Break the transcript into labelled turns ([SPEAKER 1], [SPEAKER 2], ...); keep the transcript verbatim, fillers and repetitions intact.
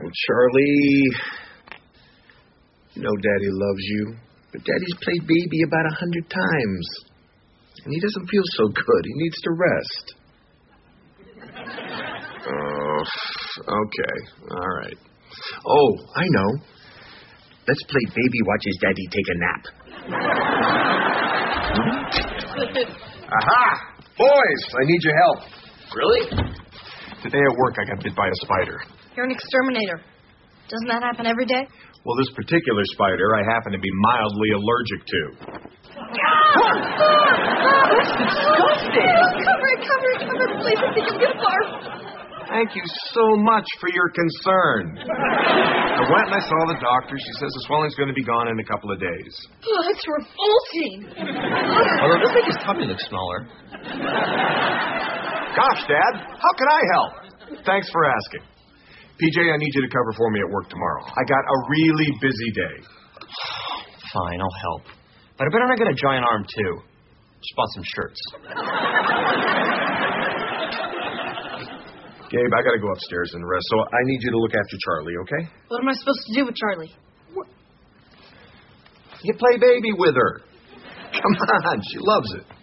[SPEAKER 1] Charlie, you know Daddy loves you, but Daddy's played baby about a hundred times, and he doesn't feel so good. He needs to rest. Oh, okay, all right. Oh, I know. Let's play baby watches Daddy take a nap.
[SPEAKER 2] Aha! Boys, I need your help.
[SPEAKER 1] Really?
[SPEAKER 2] Today at work, I got bit by a spider.
[SPEAKER 3] You're an exterminator. Doesn't that happen every day?
[SPEAKER 2] Well, this particular spider I happen to be mildly allergic to.
[SPEAKER 3] Disgusting! Cover it, cover it, cover it, please. I think I'm going to barf.
[SPEAKER 2] Thank you so much for your concern. I went and I saw the doctor. She says the swelling's going to be gone in a couple of days.
[SPEAKER 3] Oh, that's revolting.
[SPEAKER 1] Although it does make his tummy look smaller.
[SPEAKER 2] Gosh, Dad, how can I help? Thanks for asking. P J, I need you to cover for me at work tomorrow. I got a really busy day.
[SPEAKER 1] Fine, I'll help. But I better not get a giant arm, too. Just bought some shirts.
[SPEAKER 2] Gabe, I got to go upstairs and rest, so I need you to look after Charlie, okay?
[SPEAKER 3] What am I supposed to do with Charlie?
[SPEAKER 2] You play baby with her. Come on, she loves it.